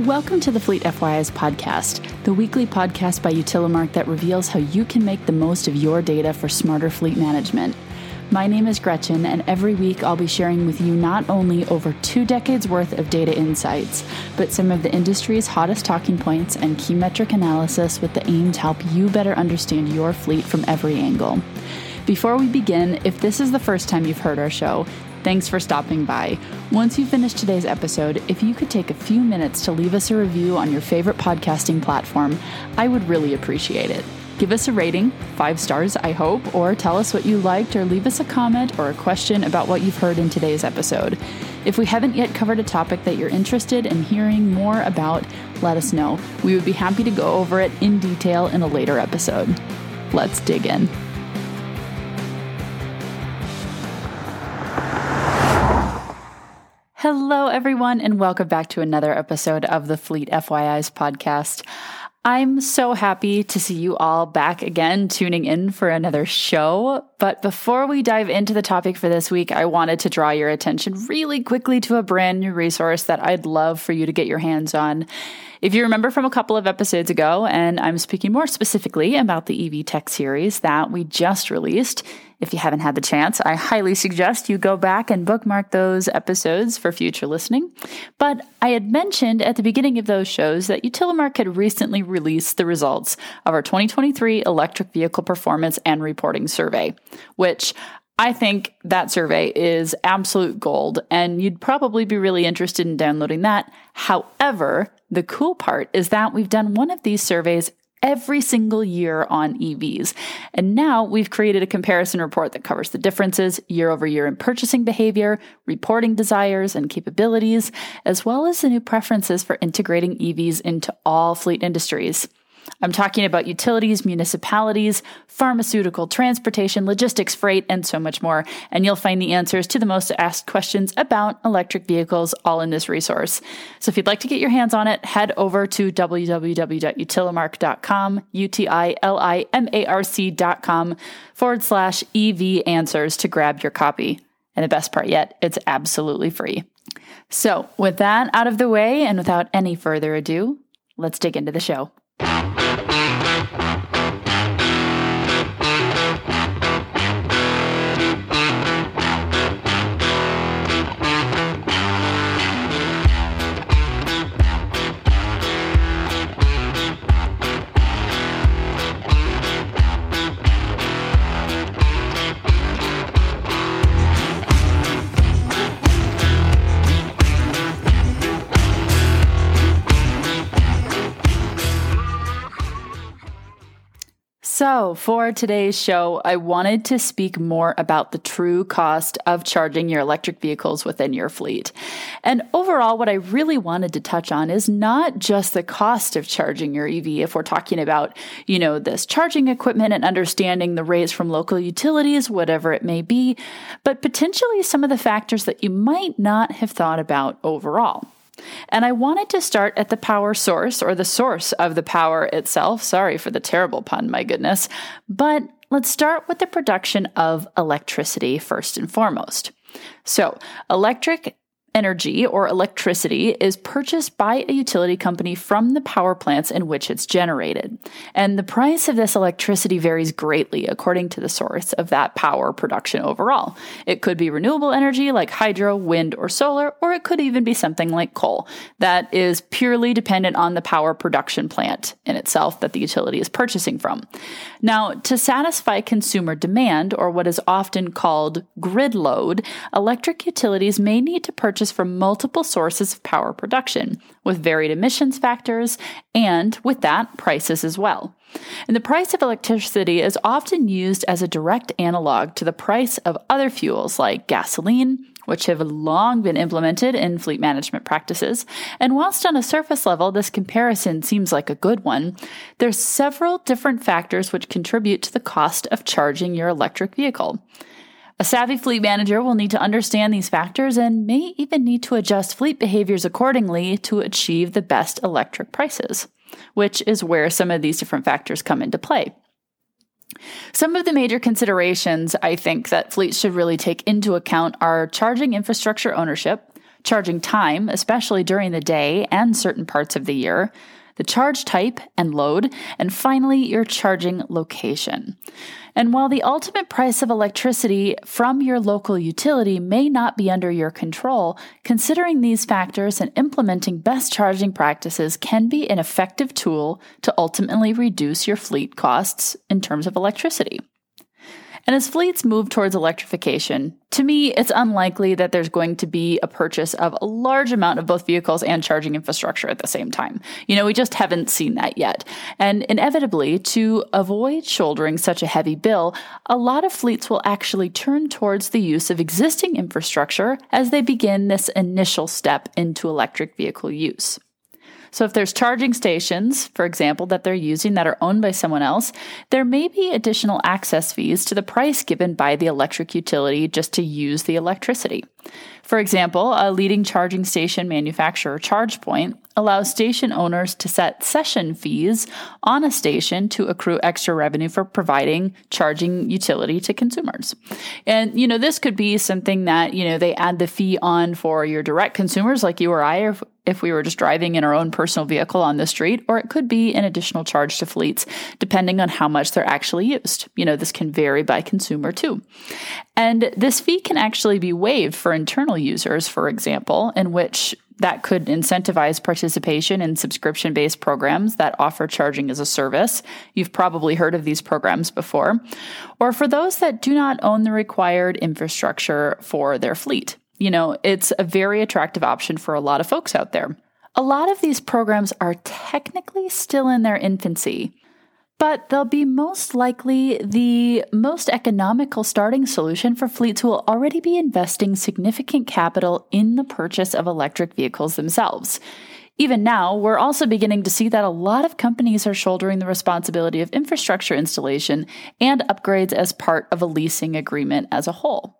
Welcome to the Fleet FYI's podcast, the weekly podcast by Utilimark that reveals how you can make the most of your data for smarter fleet management. My name is Gretchen, and every week I'll be sharing with you not only over 2 decades worth of data insights, but some of the industry's hottest talking points and key metric analysis with the aim to help you better understand your fleet from every angle. Before we begin, if this is the first time you've heard our show, thanks for stopping by. Once you finish today's episode, if you could take a few minutes to leave us a review on your favorite podcasting platform, I would really appreciate it. Give us a rating, 5 stars, I hope, or tell us what you liked, or leave us a comment or a question about what you've heard in today's episode. If we haven't yet covered a topic that you're interested in hearing more about, let us know. We would be happy to go over it in detail in a later episode. Let's dig in. Hello, everyone, and welcome back to another episode of the Fleet FYI's podcast. I'm so happy to see you all back again, tuning in for another show. But before we dive into the topic for this week, I wanted to draw your attention really quickly to a brand new resource that I'd love for you to get your hands on. If you remember from a couple of episodes ago, and I'm speaking more specifically about the EV Tech series that we just released, if you haven't had the chance, I highly suggest you go back and bookmark those episodes for future listening. But I had mentioned at the beginning of those shows that Utilimark had recently released the results of our 2023 Electric Vehicle Performance and Reporting Survey, which I think that survey is absolute gold, and you'd probably be really interested in downloading that. However, the cool part is that we've done one of these surveys every single year on EVs. And now we've created a comparison report that covers the differences year over year in purchasing behavior, reporting desires and capabilities, as well as the new preferences for integrating EVs into all fleet industries. I'm talking about utilities, municipalities, pharmaceutical, transportation, logistics, freight, and so much more. And you'll find the answers to the most asked questions about electric vehicles all in this resource. So if you'd like to get your hands on it, head over to www.utilimark.com, utilimarc.com/EV answers to grab your copy. And the best part yet, it's absolutely free. So with that out of the way, and without any further ado, let's dig into the show. So for today's show, I wanted to speak more about the true cost of charging your electric vehicles within your fleet. And overall, what I really wanted to touch on is not just the cost of charging your EV, if we're talking about, this charging equipment and understanding the rates from local utilities, whatever it may be, but potentially some of the factors that you might not have thought about overall. And I wanted to start at the power source, or the source of the power itself. Sorry for the terrible pun, my goodness. But let's start with the production of electricity first and foremost. So, electric energy or electricity is purchased by a utility company from the power plants in which it's generated. And the price of this electricity varies greatly according to the source of that power production overall. It could be renewable energy like hydro, wind, or solar, or it could even be something like coal that is purely dependent on the power production plant in itself that the utility is purchasing from. Now, to satisfy consumer demand, or what is often called grid load, electric utilities may need to purchase from multiple sources of power production, with varied emissions factors, and with that, prices as well. And the price of electricity is often used as a direct analog to the price of other fuels like gasoline, which have long been implemented in fleet management practices. And whilst on a surface level, this comparison seems like a good one, there's several different factors which contribute to the cost of charging your electric vehicle. A savvy fleet manager will need to understand these factors and may even need to adjust fleet behaviors accordingly to achieve the best electric prices, which is where some of these different factors come into play. Some of the major considerations I think that fleets should really take into account are charging infrastructure ownership, charging time, especially during the day and certain parts of the year, the charge type and load, and finally, your charging location. And while the ultimate price of electricity from your local utility may not be under your control, considering these factors and implementing best charging practices can be an effective tool to ultimately reduce your fleet costs in terms of electricity. And as fleets move towards electrification, to me, it's unlikely that there's going to be a purchase of a large amount of both vehicles and charging infrastructure at the same time. We just haven't seen that yet. And inevitably, to avoid shouldering such a heavy bill, a lot of fleets will actually turn towards the use of existing infrastructure as they begin this initial step into electric vehicle use. So if there's charging stations, for example, that they're using that are owned by someone else, there may be additional access fees to the price given by the electric utility just to use the electricity. For example, a leading charging station manufacturer, ChargePoint, allows station owners to set session fees on a station to accrue extra revenue for providing charging utility to consumers. And, this could be something that, they add the fee on for your direct consumers like you or I, if we were just driving in our own personal vehicle on the street, or it could be an additional charge to fleets, depending on how much they're actually used. This can vary by consumer too. And this fee can actually be waived for internal users, for example, in which that could incentivize participation in subscription-based programs that offer charging as a service. You've probably heard of these programs before. Or for those that do not own the required infrastructure for their fleet. It's a very attractive option for a lot of folks out there. A lot of these programs are technically still in their infancy, but they'll be most likely the most economical starting solution for fleets who will already be investing significant capital in the purchase of electric vehicles themselves. Even now, we're also beginning to see that a lot of companies are shouldering the responsibility of infrastructure installation and upgrades as part of a leasing agreement as a whole.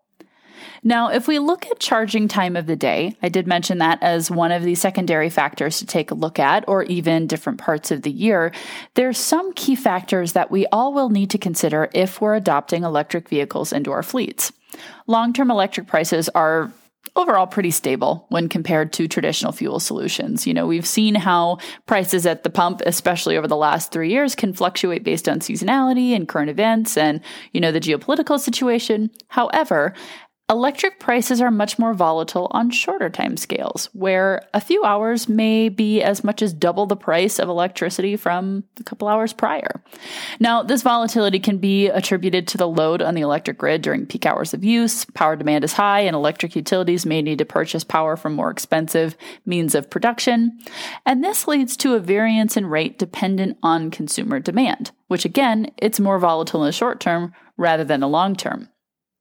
Now, if we look at charging time of the day, I did mention that as one of the secondary factors to take a look at, or even different parts of the year, there's some key factors that we all will need to consider if we're adopting electric vehicles into our fleets. Long-term electric prices are overall pretty stable when compared to traditional fuel solutions. We've seen how prices at the pump, especially over the last 3 years, can fluctuate based on seasonality and current events and, the geopolitical situation. However, electric prices are much more volatile on shorter time scales, where a few hours may be as much as double the price of electricity from a couple hours prior. Now, this volatility can be attributed to the load on the electric grid during peak hours of use. Power demand is high, and electric utilities may need to purchase power from more expensive means of production. And this leads to a variance in rate dependent on consumer demand, which again, it's more volatile in the short term rather than the long term.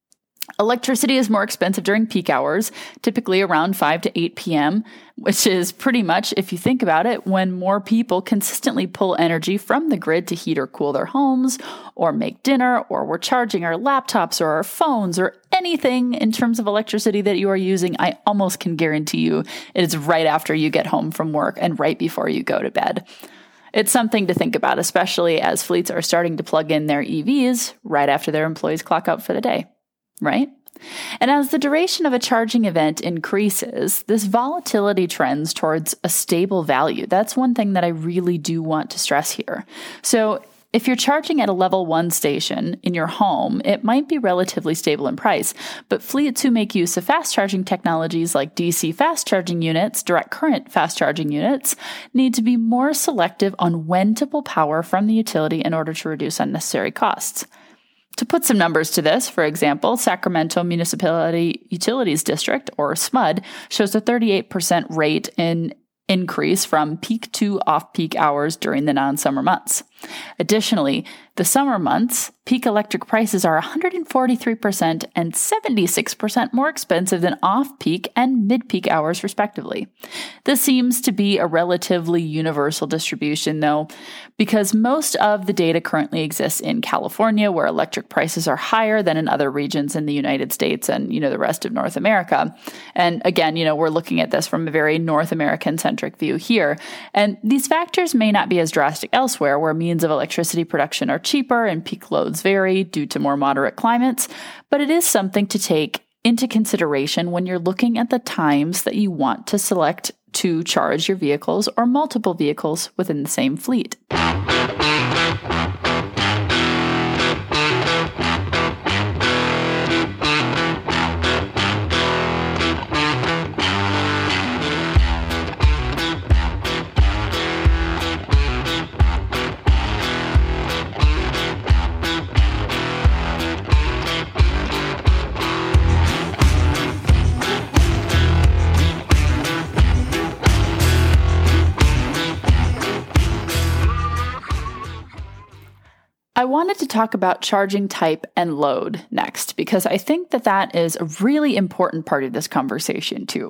Electricity is more expensive during peak hours, typically around 5 to 8 p.m., which is pretty much, if you think about it, when more people consistently pull energy from the grid to heat or cool their homes, or make dinner, or we're charging our laptops or our phones, or anything in terms of electricity that you are using. I almost can guarantee you it is right after you get home from work and right before you go to bed. It's something to think about, especially as fleets are starting to plug in their EVs right after their employees clock out for the day. Right? And as the duration of a charging event increases, this volatility trends towards a stable value. That's one thing that I really do want to stress here. So if you're charging at a level 1 station in your home, it might be relatively stable in price, but fleets who make use of fast charging technologies like DC fast charging units, direct current fast charging units, need to be more selective on when to pull power from the utility in order to reduce unnecessary costs. To put some numbers to this, for example, Sacramento Municipality Utilities District, or SMUD, shows a 38% rate in increase from peak to off-peak hours during the non-summer months. Additionally, the summer months, peak electric prices are 143% and 76% more expensive than off-peak and mid-peak hours, respectively. This seems to be a relatively universal distribution, though, because most of the data currently exists in California, where electric prices are higher than in other regions in the United States and, the rest of North America. And again, we're looking at this from a very North American-centric view here. And these factors may not be as drastic elsewhere, where means of electricity production are cheaper and peak loads vary due to more moderate climates, but it is something to take into consideration when you're looking at the times that you want to select to charge your vehicles or multiple vehicles within the same fleet. I wanted to talk about charging type and load next, because I think that that is a really important part of this conversation too.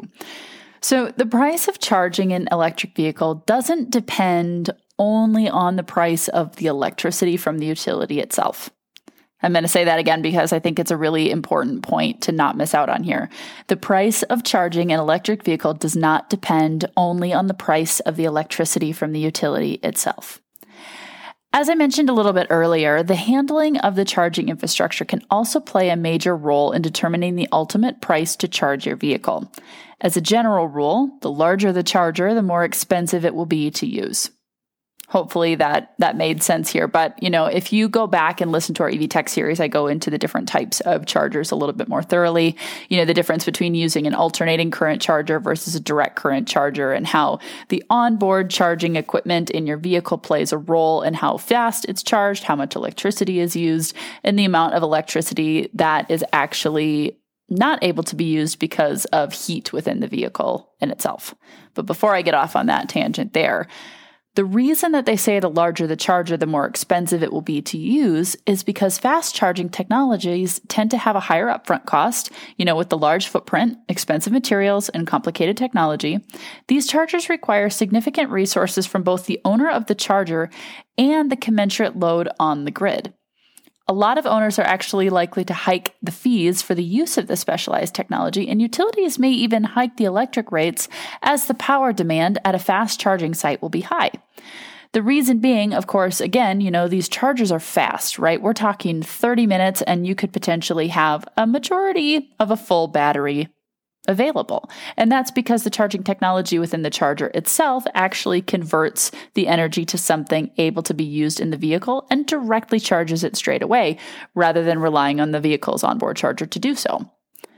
So the price of charging an electric vehicle doesn't depend only on the price of the electricity from the utility itself. I'm going to say that again because I think it's a really important point to not miss out on here. The price of charging an electric vehicle does not depend only on the price of the electricity from the utility itself. As I mentioned a little bit earlier, the handling of the charging infrastructure can also play a major role in determining the ultimate price to charge your vehicle. As a general rule, the larger the charger, the more expensive it will be to use. Hopefully that made sense here. But, if you go back and listen to our EV Tech series, I go into the different types of chargers a little bit more thoroughly. The difference between using an alternating current charger versus a direct current charger, and how the onboard charging equipment in your vehicle plays a role in how fast it's charged, how much electricity is used, and the amount of electricity that is actually not able to be used because of heat within the vehicle in itself. But before I get off on that tangent there, the reason that they say the larger the charger, the more expensive it will be to use is because fast charging technologies tend to have a higher upfront cost. With the large footprint, expensive materials, and complicated technology, these chargers require significant resources from both the owner of the charger and the commensurate load on the grid. A lot of owners are actually likely to hike the fees for the use of the specialized technology, and utilities may even hike the electric rates as the power demand at a fast charging site will be high. The reason being, of course, again, these chargers are fast, right? We're talking 30 minutes, and you could potentially have a majority of a full battery available. And that's because the charging technology within the charger itself actually converts the energy to something able to be used in the vehicle and directly charges it straight away, rather than relying on the vehicle's onboard charger to do so.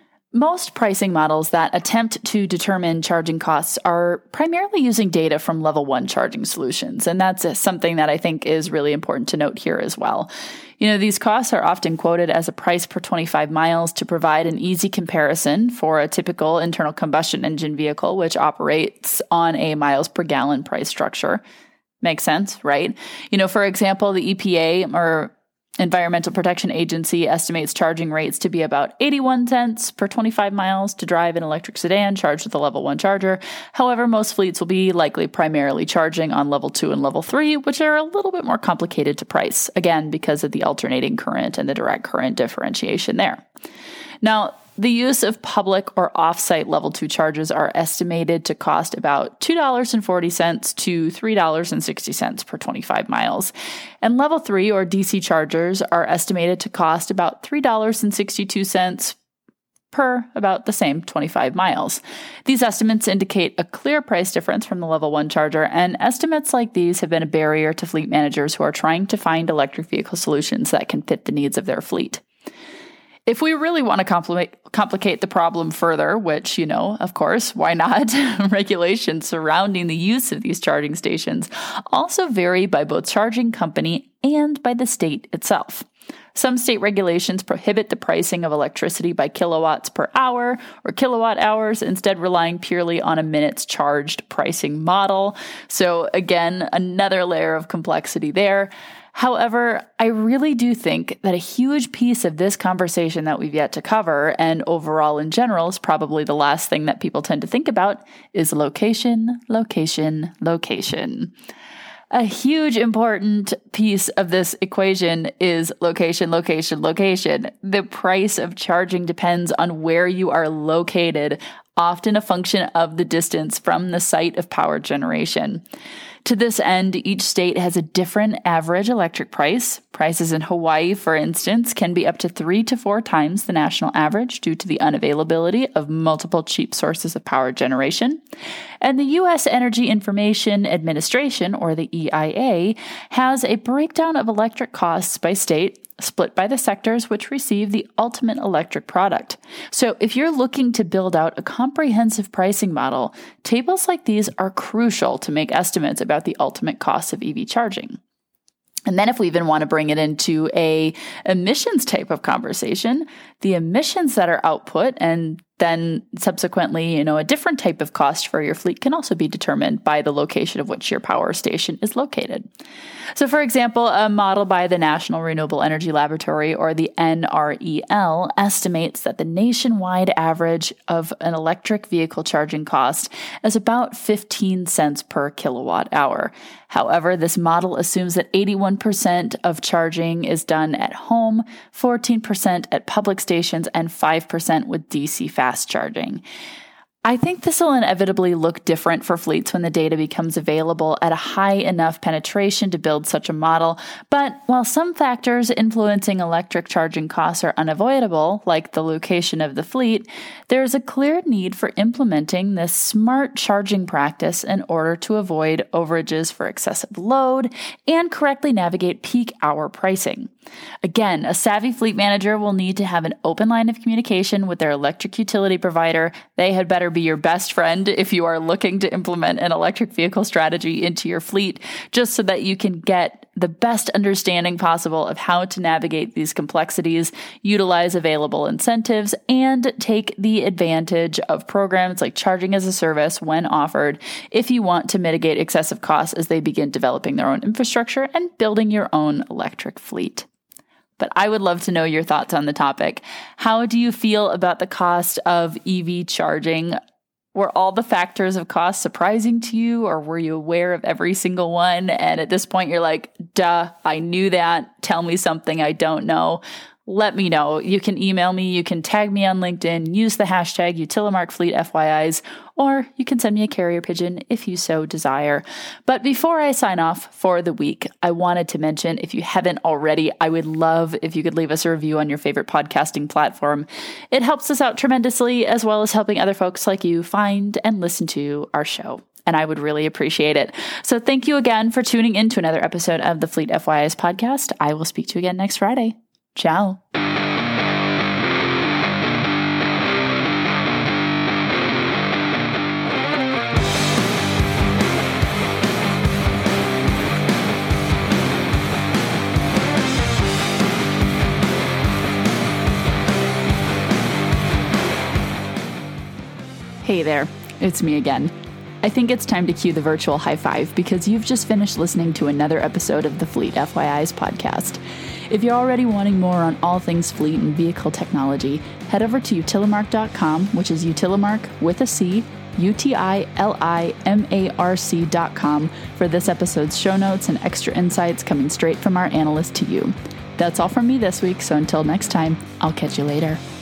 Most pricing models that attempt to determine charging costs are primarily using data from level 1 charging solutions, and that's something that I think is really important to note here as well. These costs are often quoted as a price per 25 miles to provide an easy comparison for a typical internal combustion engine vehicle, which operates on a miles per gallon price structure. Makes sense, right? For example, the EPA, or Environmental Protection Agency, estimates charging rates to be about 81 cents per 25 miles to drive an electric sedan charged with a level 1 charger. However, most fleets will be likely primarily charging on level 2 and level 3, which are a little bit more complicated to price, again, because of the alternating current and the direct current differentiation there. Now, the use of public or off-site level 2 chargers are estimated to cost about $2.40 to $3.60 per 25 miles. And level 3 or DC chargers are estimated to cost about $3.62 per about the same 25 miles. These estimates indicate a clear price difference from the level 1 charger, and estimates like these have been a barrier to fleet managers who are trying to find electric vehicle solutions that can fit the needs of their fleet. If we really want to complicate the problem further, which, of course, why not? Regulations surrounding the use of these charging stations also vary by both charging company and by the state itself. Some state regulations prohibit the pricing of electricity by kilowatts per hour or kilowatt hours, instead relying purely on a minutes charged pricing model. So again, another layer of complexity there. However, I really do think that a huge piece of this conversation that we've yet to cover, and overall in general, is probably the last thing that people tend to think about, is location, location, location. A huge important piece of this equation is location, location, location. The price of charging depends on where you are located, often a function of the distance from the site of power generation. To this end, each state has a different average electric price. Prices in Hawaii, for instance, can be up to 3 to 4 times the national average due to the unavailability of multiple cheap sources of power generation. And the U.S. Energy Information Administration, or the EIA, has a breakdown of electric costs by state, split by the sectors which receive the ultimate electric product. So if you're looking to build out a comprehensive pricing model, tables like these are crucial to make estimates about the ultimate cost of EV charging. And then if we even want to bring it into a emissions type of conversation, the emissions that are output and then subsequently, a different type of cost for your fleet can also be determined by the location of which your power station is located. So for example, a model by the National Renewable Energy Laboratory, or the NREL, estimates that the nationwide average of an electric vehicle charging cost is about 15 cents per kilowatt hour. However, this model assumes that 81% of charging is done at home, 14% at public stations, and 5% with DC fast charging. I think this will inevitably look different for fleets when the data becomes available at a high enough penetration to build such a model, but while some factors influencing electric charging costs are unavoidable, like the location of the fleet, there is a clear need for implementing this smart charging practice in order to avoid overages for excessive load and correctly navigate peak hour pricing. Again, a savvy fleet manager will need to have an open line of communication with their electric utility provider. They had better be your best friend if you are looking to implement an electric vehicle strategy into your fleet, just so that you can get the best understanding possible of how to navigate these complexities, utilize available incentives, and take the advantage of programs like charging as a service when offered if you want to mitigate excessive costs as they begin developing their own infrastructure and building your own electric fleet. But I would love to know your thoughts on the topic. How do you feel about the cost of EV charging? Were all the factors of cost surprising to you, or were you aware of every single one? And at this point, you're like, duh, I knew that. Tell me something I don't know. Let me know. You can email me, you can tag me on LinkedIn, use the hashtag UtilimarkFleetFYIs, or you can send me a carrier pigeon if you so desire. But before I sign off for the week, I wanted to mention, if you haven't already, I would love if you could leave us a review on your favorite podcasting platform. It helps us out tremendously, as well as helping other folks like you find and listen to our show. And I would really appreciate it. So thank you again for tuning in to another episode of the Fleet FYIs podcast. I will speak to you again next Friday. Ciao. Hey there, it's me again. I think it's time to cue the virtual high five because you've just finished listening to another episode of the Fleet FYIs podcast. If you're already wanting more on all things fleet and vehicle technology, head over to utilimark.com, which is Utilimark with a C, UTILIMARC.com for this episode's show notes and extra insights coming straight from our analyst to you. That's all from me this week, so until next time, I'll catch you later.